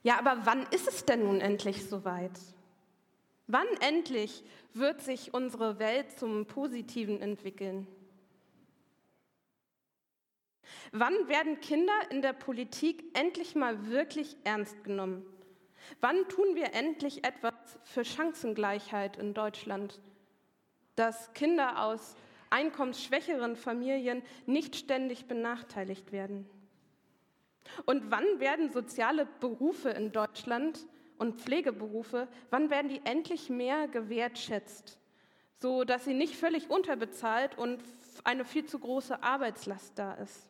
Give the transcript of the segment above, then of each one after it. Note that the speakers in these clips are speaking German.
Ja, aber wann ist es denn nun endlich soweit? Wann endlich wird sich unsere Welt zum Positiven entwickeln? Wann werden Kinder in der Politik endlich mal wirklich ernst genommen? Wann tun wir endlich etwas für Chancengleichheit in Deutschland, dass Kinder aus einkommensschwächeren Familien nicht ständig benachteiligt werden? Und wann werden soziale Berufe in Deutschland und Pflegeberufe, wann werden die endlich mehr gewertschätzt, so dass sie nicht völlig unterbezahlt und eine viel zu große Arbeitslast da ist?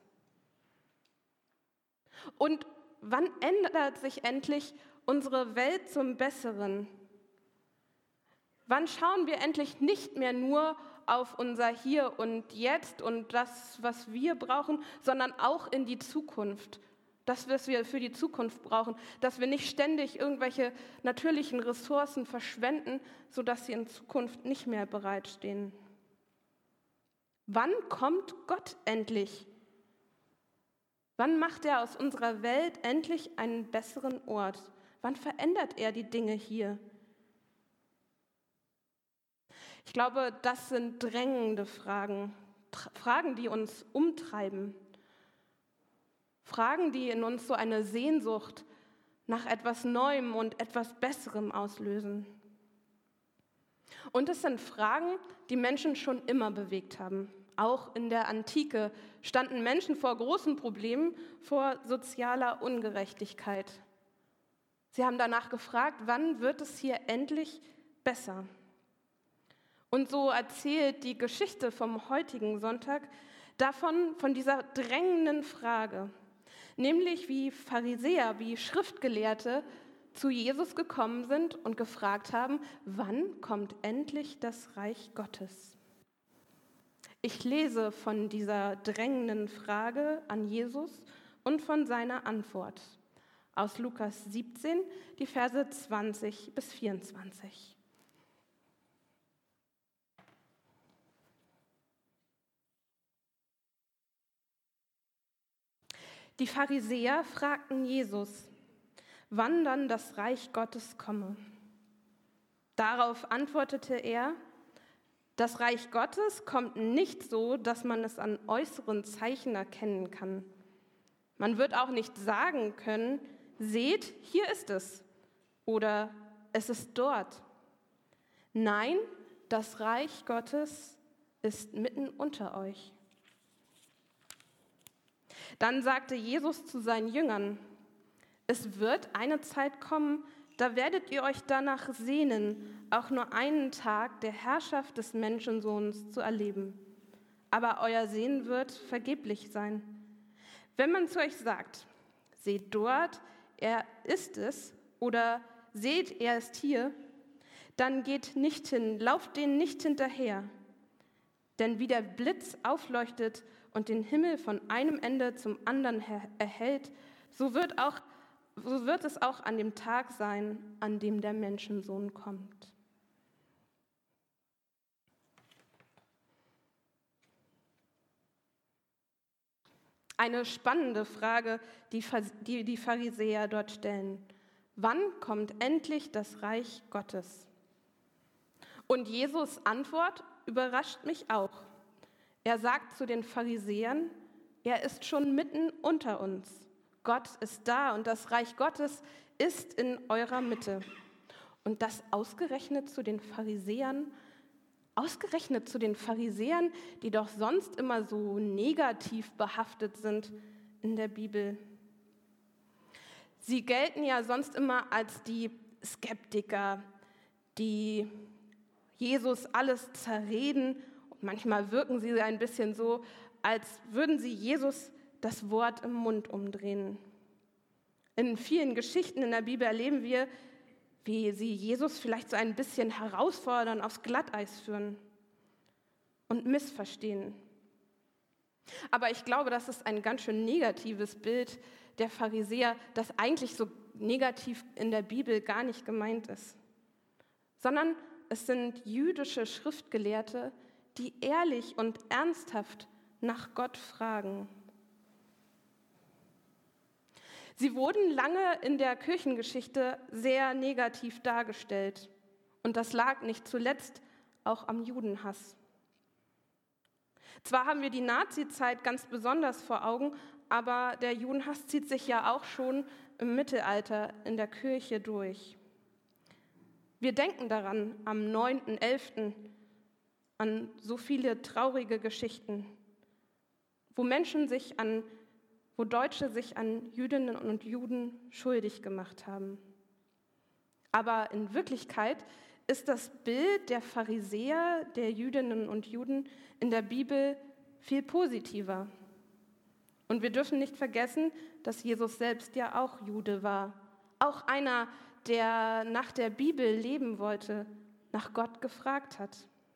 Und wann ändert sich endlich unsere Welt zum Besseren? Wann schauen wir endlich nicht mehr nur auf unser Hier und Jetzt und das, was wir brauchen, sondern auch in die Zukunft? Das, was wir für die Zukunft brauchen, dass wir nicht ständig irgendwelche natürlichen Ressourcen verschwenden, sodass sie in Zukunft nicht mehr bereitstehen. Wann kommt Gott endlich? Wann macht er aus unserer Welt endlich einen besseren Ort? Wann verändert er die Dinge hier? Ich glaube, das sind drängende Fragen, Fragen, die uns umtreiben. Fragen, die in uns so eine Sehnsucht nach etwas Neuem und etwas Besserem auslösen. Und es sind Fragen, die Menschen schon immer bewegt haben. Auch in der Antike standen Menschen vor großen Problemen, vor sozialer Ungerechtigkeit. Sie haben danach gefragt, wann wird es hier endlich besser? Und so erzählt die Geschichte vom heutigen Sonntag von dieser drängenden Frage, nämlich wie Pharisäer, wie Schriftgelehrte zu Jesus gekommen sind und gefragt haben, wann kommt endlich das Reich Gottes? Ich lese von dieser drängenden Frage an Jesus und von seiner Antwort aus Lukas 17, die Verse 20 bis 24. Die Pharisäer fragten Jesus, wann dann das Reich Gottes komme. Darauf antwortete er, das Reich Gottes kommt nicht so, dass man es an äußeren Zeichen erkennen kann. Man wird auch nicht sagen können, seht, hier ist es oder es ist dort. Nein, das Reich Gottes ist mitten unter euch. Dann sagte Jesus zu seinen Jüngern, es wird eine Zeit kommen, da werdet ihr euch danach sehnen, auch nur einen Tag der Herrschaft des Menschensohns zu erleben. Aber euer Sehnen wird vergeblich sein. Wenn man zu euch sagt, seht dort, er ist es, oder seht, er ist hier, dann geht nicht hin, lauft denen nicht hinterher. Denn wie der Blitz aufleuchtet und den Himmel von einem Ende zum anderen erhellt, so wird es auch an dem Tag sein, an dem der Menschensohn kommt. Eine spannende Frage, die die Pharisäer dort stellen. Wann kommt endlich das Reich Gottes? Und Jesus' Antwort überrascht mich auch. Er sagt zu den Pharisäern, er ist schon mitten unter uns. Gott ist da und das Reich Gottes ist in eurer Mitte. Und das ausgerechnet zu den Pharisäern, die doch sonst immer so negativ behaftet sind in der Bibel. Sie gelten ja sonst immer als die Skeptiker, die Jesus alles zerreden. Und manchmal wirken sie ein bisschen so, als würden sie Jesus das Wort im Mund umdrehen. In vielen Geschichten in der Bibel erleben wir, wie sie Jesus vielleicht so ein bisschen herausfordern, aufs Glatteis führen und missverstehen. Aber ich glaube, das ist ein ganz schön negatives Bild der Pharisäer, das eigentlich so negativ in der Bibel gar nicht gemeint ist, sondern es sind jüdische Schriftgelehrte, die ehrlich und ernsthaft nach Gott fragen. Sie wurden lange in der Kirchengeschichte sehr negativ dargestellt. Und das lag nicht zuletzt auch am Judenhass. Zwar haben wir die Nazizeit ganz besonders vor Augen, aber der Judenhass zieht sich ja auch schon im Mittelalter in der Kirche durch. Wir denken daran am 9.11. an so viele traurige Geschichten, wo Deutsche sich an Jüdinnen und Juden schuldig gemacht haben. Aber in Wirklichkeit ist das Bild der Pharisäer, der Jüdinnen und Juden in der Bibel viel positiver. Und wir dürfen nicht vergessen, dass Jesus selbst ja auch Jude war. Auch einer, der nach der Bibel leben wollte, nach Gott gefragt hat.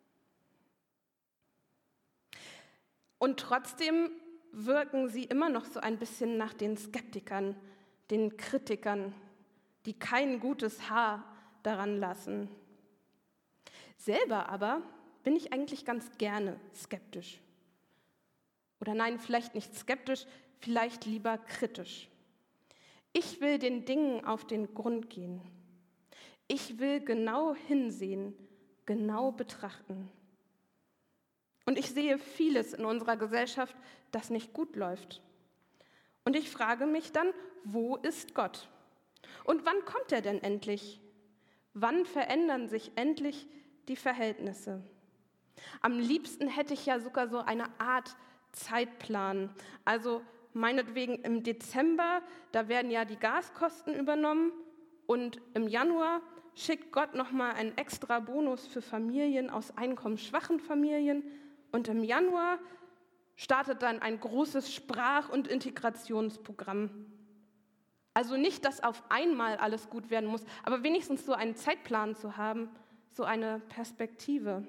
Und trotzdem wirken sie immer noch so ein bisschen nach den Skeptikern, den Kritikern, die kein gutes Haar daran lassen. Selber aber bin ich eigentlich ganz gerne skeptisch. Oder nein, vielleicht nicht skeptisch, vielleicht lieber kritisch. Ich will den Dingen auf den Grund gehen. Ich will genau hinsehen, genau betrachten. Und ich sehe vieles in unserer Gesellschaft, das nicht gut läuft. Und ich frage mich dann, wo ist Gott? Und wann kommt er denn endlich? Wann verändern sich endlich die Verhältnisse? Am liebsten hätte ich ja sogar so eine Art Zeitplan. Also meinetwegen im Dezember, da werden ja die Gaskosten übernommen und im Januar schickt Gott nochmal einen extra Bonus für Familien aus einkommensschwachen Familien und im Januar startet dann ein großes Sprach- und Integrationsprogramm. Also nicht, dass auf einmal alles gut werden muss, aber wenigstens so einen Zeitplan zu haben, so eine Perspektive.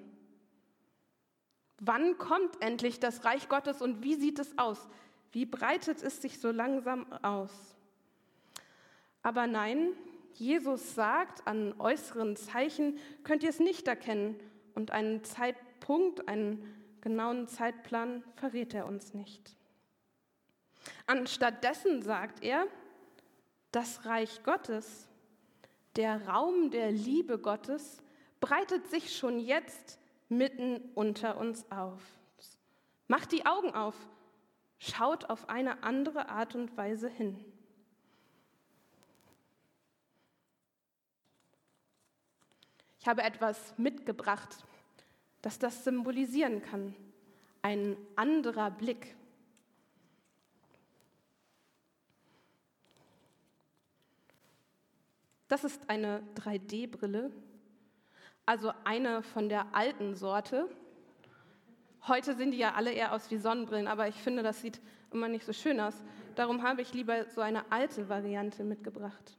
Wann kommt endlich das Reich Gottes und wie sieht es aus? Wie breitet es sich so langsam aus? Aber nein, Jesus sagt, an äußeren Zeichen könnt ihr es nicht erkennen und einen Zeitpunkt, einen genauen Zeitplan verrät er uns nicht. Anstattdessen sagt er, das Reich Gottes, der Raum der Liebe Gottes, breitet sich schon jetzt mitten unter uns auf. Macht die Augen auf, schaut auf eine andere Art und Weise hin. Ich habe etwas mitgebracht, das das symbolisieren kann. Ein anderer Blick. Das ist eine 3D-Brille, also eine von der alten Sorte. Heute sehen die ja alle eher aus wie Sonnenbrillen, aber ich finde, das sieht immer nicht so schön aus. Darum habe ich lieber so eine alte Variante mitgebracht.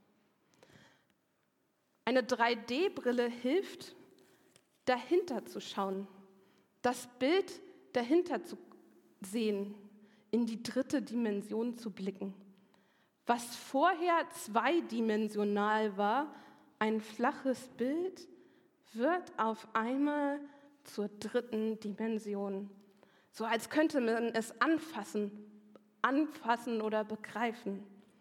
Eine 3D-Brille hilft, dahinter zu schauen, das Bild dahinter zu sehen, in die dritte Dimension zu blicken. Was vorher zweidimensional war, ein flaches Bild, wird auf einmal zur dritten Dimension. So als könnte man es anfassen oder begreifen.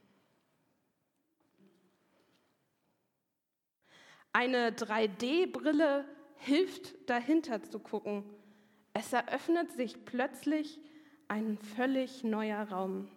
Eine 3D-Brille hilft, dahinter zu gucken. Es eröffnet sich plötzlich ein völlig neuer Raum.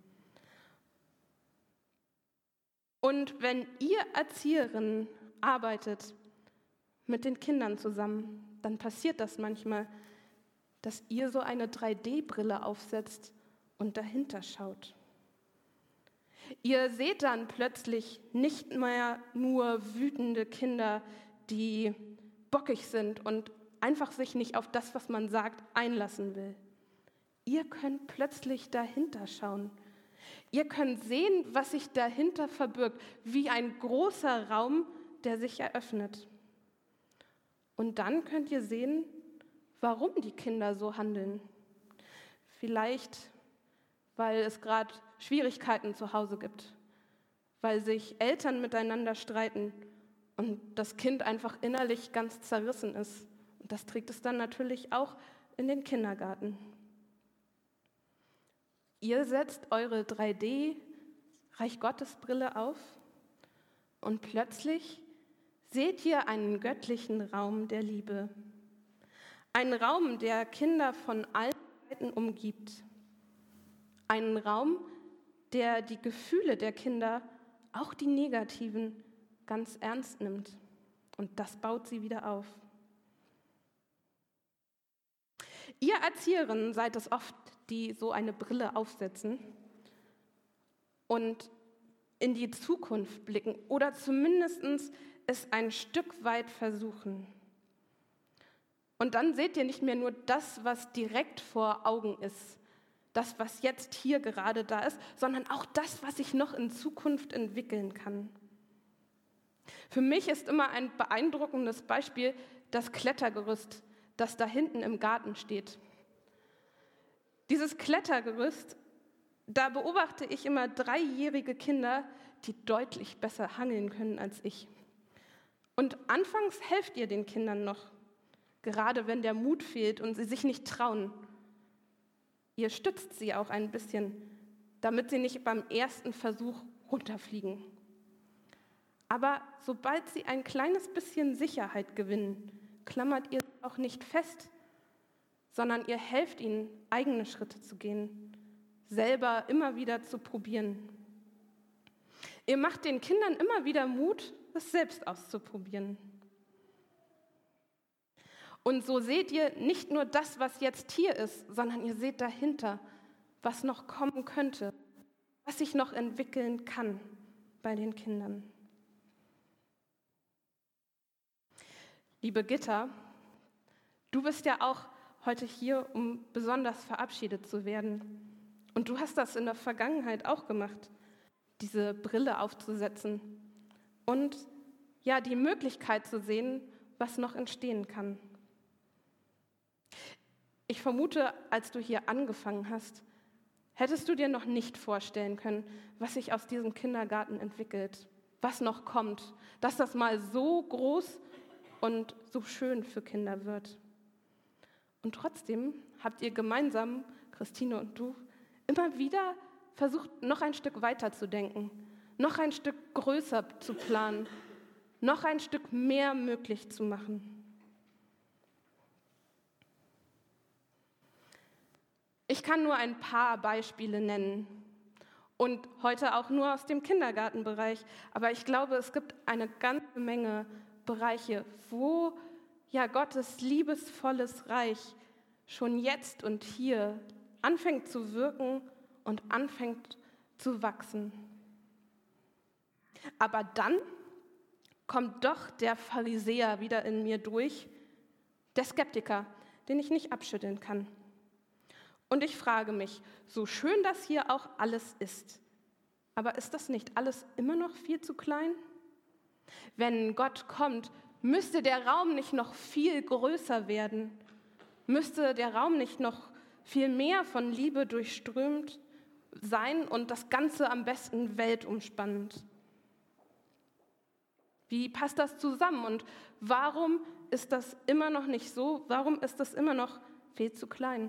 Und wenn ihr Erzieherinnen arbeitet mit den Kindern zusammen, dann passiert das manchmal, dass ihr so eine 3D-Brille aufsetzt und dahinter schaut. Ihr seht dann plötzlich nicht mehr nur wütende Kinder, die bockig sind und einfach sich nicht auf das, was man sagt, einlassen will. Ihr könnt plötzlich dahinter schauen. Ihr könnt sehen, was sich dahinter verbirgt, wie ein großer Raum, der sich eröffnet. Und dann könnt ihr sehen, warum die Kinder so handeln. Vielleicht, weil es gerade Schwierigkeiten zu Hause gibt, weil sich Eltern miteinander streiten und das Kind einfach innerlich ganz zerrissen ist. Und das trägt es dann natürlich auch in den Kindergarten. Ihr setzt eure 3D Reich Gottes Brille auf und plötzlich seht ihr einen göttlichen Raum der Liebe. Einen Raum, der Kinder von allen Seiten umgibt. Einen Raum, der die Gefühle der Kinder, auch die negativen, ganz ernst nimmt. Und das baut sie wieder auf. Ihr Erzieherinnen seid es oft, die so eine Brille aufsetzen und in die Zukunft blicken oder zumindest es ein Stück weit versuchen. Und dann seht ihr nicht mehr nur das, was direkt vor Augen ist, das, was jetzt hier gerade da ist, sondern auch das, was sich noch in Zukunft entwickeln kann. Für mich ist immer ein beeindruckendes Beispiel das Klettergerüst, das da hinten im Garten steht. Dieses Klettergerüst, da beobachte ich immer 3-jährige Kinder, die deutlich besser hangeln können als ich. Und anfangs helft ihr den Kindern noch, gerade wenn der Mut fehlt und sie sich nicht trauen. Ihr stützt sie auch ein bisschen, damit sie nicht beim ersten Versuch runterfliegen. Aber sobald sie ein kleines bisschen Sicherheit gewinnen, klammert ihr auch nicht fest, sondern ihr helft ihnen, eigene Schritte zu gehen, selber immer wieder zu probieren. Ihr macht den Kindern immer wieder Mut, es selbst auszuprobieren. Und so seht ihr nicht nur das, was jetzt hier ist, sondern ihr seht dahinter, was noch kommen könnte, was sich noch entwickeln kann bei den Kindern. Liebe Gitta, du bist ja auch heute hier, um besonders verabschiedet zu werden. Und du hast das in der Vergangenheit auch gemacht, diese Brille aufzusetzen und ja, die Möglichkeit zu sehen, was noch entstehen kann. Ich vermute, als du hier angefangen hast, hättest du dir noch nicht vorstellen können, was sich aus diesem Kindergarten entwickelt, was noch kommt, dass das mal so groß und so schön für Kinder wird. Und trotzdem habt ihr gemeinsam, Christine und du, immer wieder versucht, noch ein Stück weiter zu denken, noch ein Stück größer zu planen, noch ein Stück mehr möglich zu machen. Ich kann nur ein paar Beispiele nennen und heute auch nur aus dem Kindergartenbereich, aber ich glaube, es gibt eine ganze Menge Bereiche, wo ja Gottes liebesvolles Reich schon jetzt und hier anfängt zu wirken und anfängt zu wachsen. Aber dann kommt doch der Pharisäer wieder in mir durch, der Skeptiker, den ich nicht abschütteln kann. Und ich frage mich, so schön das hier auch alles ist, aber ist das nicht alles immer noch viel zu klein? Wenn Gott kommt, müsste der Raum nicht noch viel größer werden? Müsste der Raum nicht noch viel mehr von Liebe durchströmt sein und das Ganze am besten weltumspannend? Wie passt das zusammen und warum ist das immer noch nicht so? Warum ist das immer noch viel zu klein?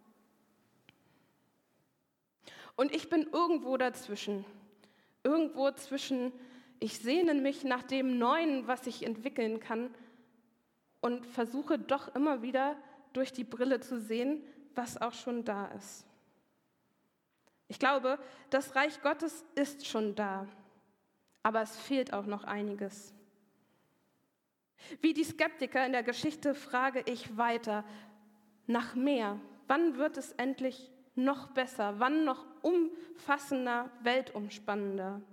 Und ich bin irgendwo dazwischen. Irgendwo zwischen, ich sehne mich nach dem Neuen, was sich entwickeln kann und versuche doch immer wieder durch die Brille zu sehen, was auch schon da ist. Ich glaube, das Reich Gottes ist schon da, aber es fehlt auch noch einiges. Wie die Skeptiker in der Geschichte frage ich weiter nach mehr. Wann wird es endlich noch besser? Wann noch umfassender, weltumspannender?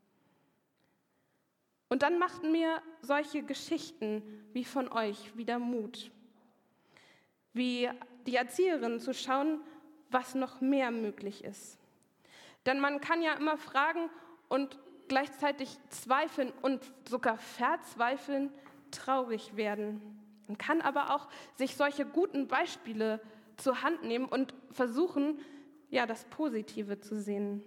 Und dann machten mir solche Geschichten wie von euch wieder Mut. Wie die Erzieherin zu schauen, was noch mehr möglich ist. Denn man kann ja immer fragen und gleichzeitig zweifeln und sogar verzweifeln, traurig werden. Man kann aber auch sich solche guten Beispiele zur Hand nehmen und versuchen, ja, das Positive zu sehen.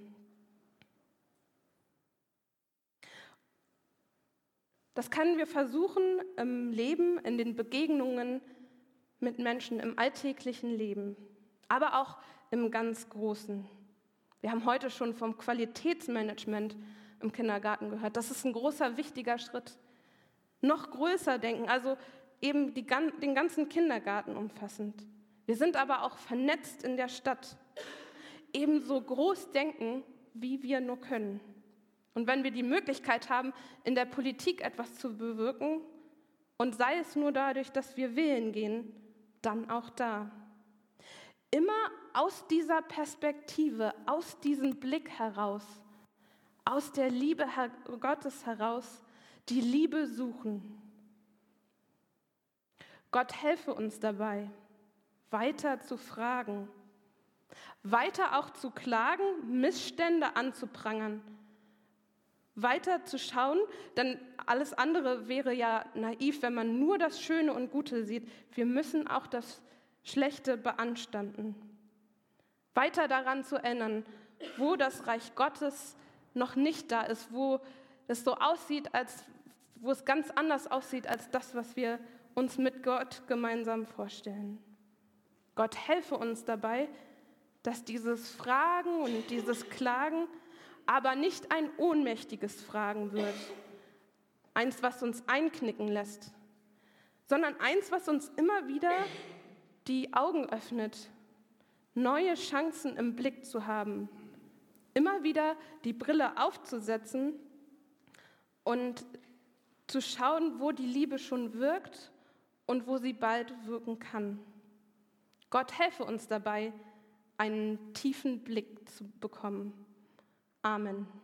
Das können wir versuchen im Leben, in den Begegnungen mit Menschen, im alltäglichen Leben, aber auch im ganz Großen. Wir haben heute schon vom Qualitätsmanagement im Kindergarten gehört. Das ist ein großer, wichtiger Schritt. Noch größer denken, also eben den ganzen Kindergarten umfassend. Wir sind aber auch vernetzt in der Stadt. Ebenso groß denken, wie wir nur können. Und wenn wir die Möglichkeit haben, in der Politik etwas zu bewirken, und sei es nur dadurch, dass wir wählen gehen, dann auch da. Immer aus dieser Perspektive, aus diesem Blick heraus, aus der Liebe Gottes heraus, die Liebe suchen. Gott helfe uns dabei, weiter zu fragen, weiter auch zu klagen, Missstände anzuprangern, weiter zu schauen, denn alles andere wäre ja naiv, wenn man nur das Schöne und Gute sieht. Wir müssen auch das Schlechte beanstanden. Weiter daran zu erinnern, wo das Reich Gottes noch nicht da ist, wo es so aussieht, wo es ganz anders aussieht als das, was wir uns mit Gott gemeinsam vorstellen. Gott helfe uns dabei, dass dieses Fragen und dieses Klagen aber nicht ein ohnmächtiges Fragen wird, eins, was uns einknicken lässt, sondern eins, was uns immer wieder die Augen öffnet, neue Chancen im Blick zu haben, immer wieder die Brille aufzusetzen und zu schauen, wo die Liebe schon wirkt und wo sie bald wirken kann. Gott helfe uns dabei, einen tiefen Blick zu bekommen. Amen.